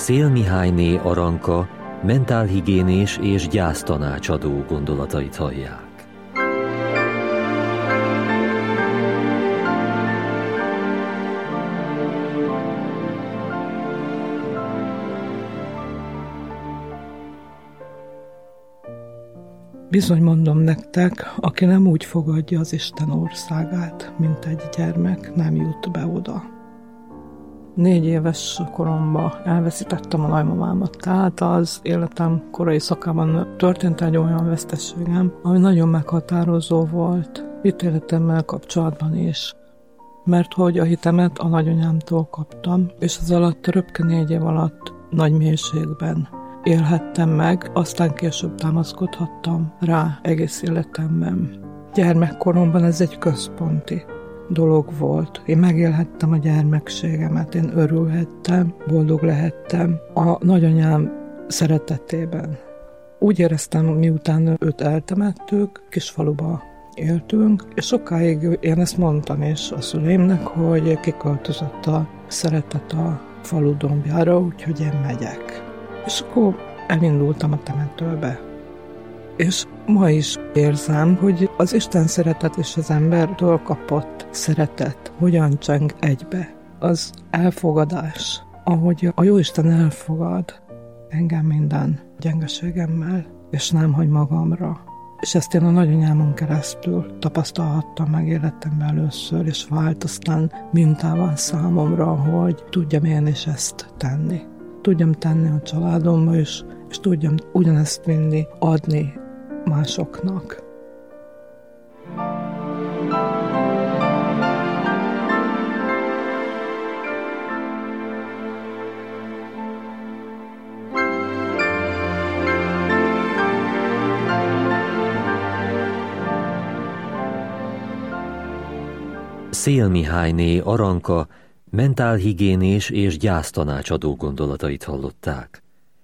Széll Mihályné Aranka mentálhigiénés és gyásztanácsadó gondolatait hallják. Bizony mondom nektek, aki nem úgy fogadja az Isten országát, mint egy gyermek, nem jut be oda. 4 éves koromban elveszítettem a nagymamámat, tehát az életem korai szakában történt egy olyan veszteségem, ami nagyon meghatározó volt ítéletemmel kapcsolatban is. Mert hogy a hitemet a nagyanyámtól kaptam, és az alatt röpke 4 év alatt nagy mélységben élhettem meg, aztán később támaszkodhattam rá egész életemben. Gyermekkoromban ez egy központi dolog volt. Én megélhettem a gyermekségemet, én örülhettem, boldog lehettem a nagyanyám szeretetében. Úgy éreztem, miután őt eltemettük, kisfaluba éltünk, és sokáig én ezt mondtam is a szüleimnek, hogy kiköltözött a szeretet a falu dombjára, úgyhogy én megyek. És akkor elindultam a temetőbe. És ma is érzem, hogy az Isten szeretet és az embertől kapott szeretet hogyan cseng egybe. Az elfogadás, ahogy a Jóisten elfogad engem minden gyengeségemmel, és nem hagy magamra. És ezt én a nagyanyámon keresztül tapasztalhattam meg életemben először, és vált aztán mintával számomra, hogy tudjam én is ezt tenni. Tudjam tenni a családomba is, és tudjam ugyanezt vinni, adni másoknak. Széll Mihályné Aranka mentálhigiénés és gyásztanácsadó gondolatait hallották.